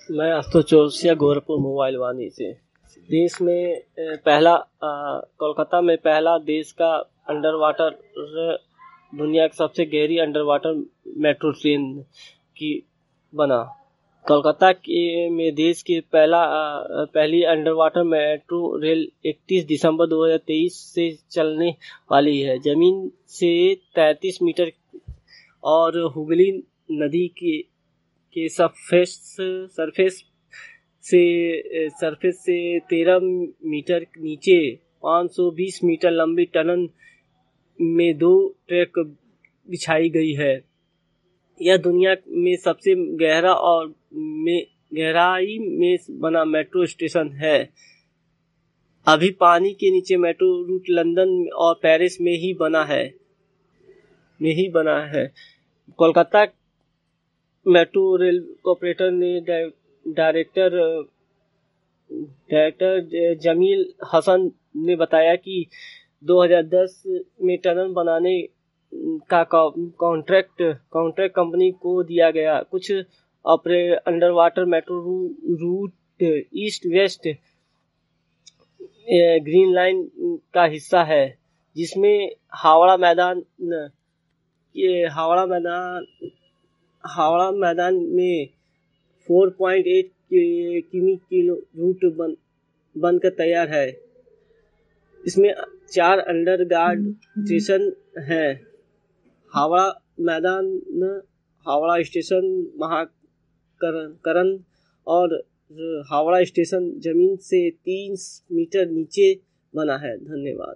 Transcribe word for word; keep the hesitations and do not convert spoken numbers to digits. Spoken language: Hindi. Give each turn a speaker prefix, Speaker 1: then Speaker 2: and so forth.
Speaker 1: मैं आशुतोष चौरसिया गोरखपुर मोबाइल वानी से। देश में पहला कोलकाता में पहला देश का अंडर वाटर दुनिया की सबसे गहरी अंडर वाटर मेट्रो ट्रेन की बना। कोलकाता के में देश की पहला पहली अंडर वाटर मेट्रो रेल इकतीस दिसंबर दो हज़ार तेईस से चलने वाली है। जमीन से तैंतीस मीटर और हुगली नदी की के सरफेस सरफेस से सरफेस से तेरह मीटर नीचे पाँच सौ बीस मीटर लंबी टनल में दो ट्रैक बिछाई गई है। यह दुनिया में सबसे गहरा और में गहराई में बना मेट्रो स्टेशन है। अभी पानी के नीचे मेट्रो रूट लंदन और पेरिस में ही बना है में ही बना है। कोलकाता मेट्रो रेल कॉर्पोरेटर ने डायरेक्टर डायरेक्टर जमील हसन ने बताया कि दो हज़ार दस में टनल बनाने का कॉन्ट्रैक्ट कॉन्ट्रैक्ट कंपनी को दिया गया। कुछ अपने under water metro route east west green line का हिस्सा है, जिसमें हावड़ा मैदान ये हावड़ा मैदान हावड़ा मैदान में चार पॉइंट आठ किमी किलो रूट बन बनकर तैयार है। इसमें चार अंडरग्राउंड स्टेशन हैं। हावड़ा मैदान, हावड़ा स्टेशन, महाकरण और हावड़ा स्टेशन जमीन से तीन मीटर नीचे बना है। धन्यवाद।